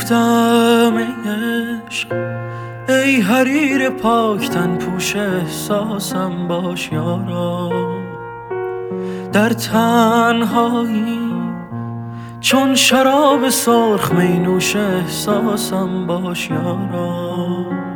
گفتم ای عشق، ای حریر پاکتن پوش احساسم باش یارا. در تنهایی چون شراب سرخ می نوش احساسم باش یارا.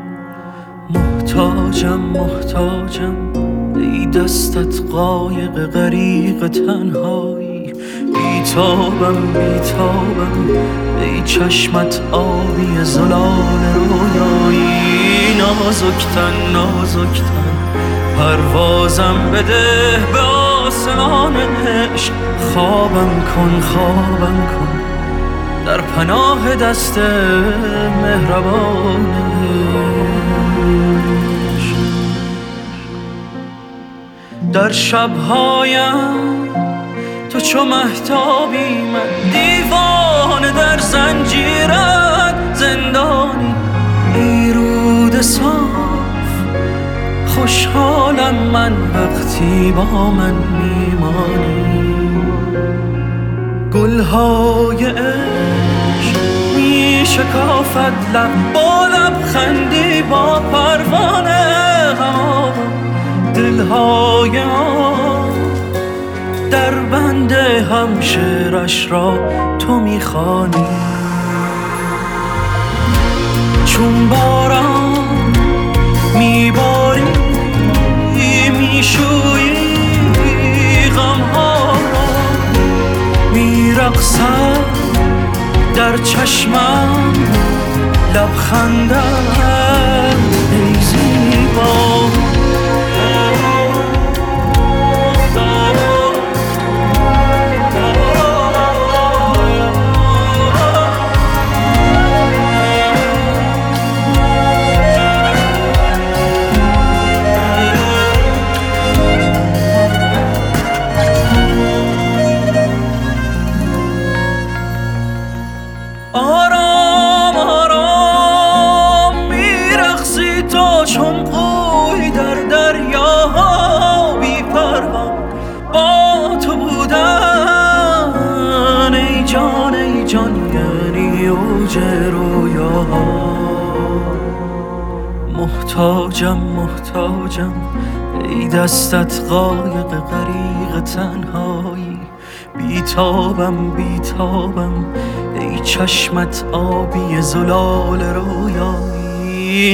محتاجم ای دستت قایق غریق تنهایی. بیتابم ای چشمت آبی زلال رویایی. نازکتن پروازم بده به آسمان عشق. خوابم کن در پناه دست مهربان عشق. در شبهایم تو چو مهتابی، من دیوانه در زنجیرت زندانی. ای رود صاف خوشحالم من وقتی با من میمانی. گلهای عشق می شکافد لب با لبخندی با پروانه غمام. دلهای ما در بند هم شعرش را تو میخوانی. چون باران میباری میشویی غمها را. میرقصد در چشمم لبخندم ای زیبا. آرام میرقصی تو چون قوی در دریاها. بی پروا با تو بودن ای جان یعنی اوج رویاها. محتاجم ای دستت قایق غریق تنهایی. بیتابم ای چشمت آبی زلال رویایی.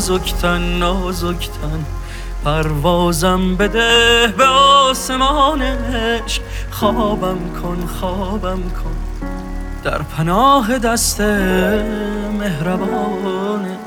نازکتن پروازم بده به آسمان عشق. خوابم کن در پناه دست مهربان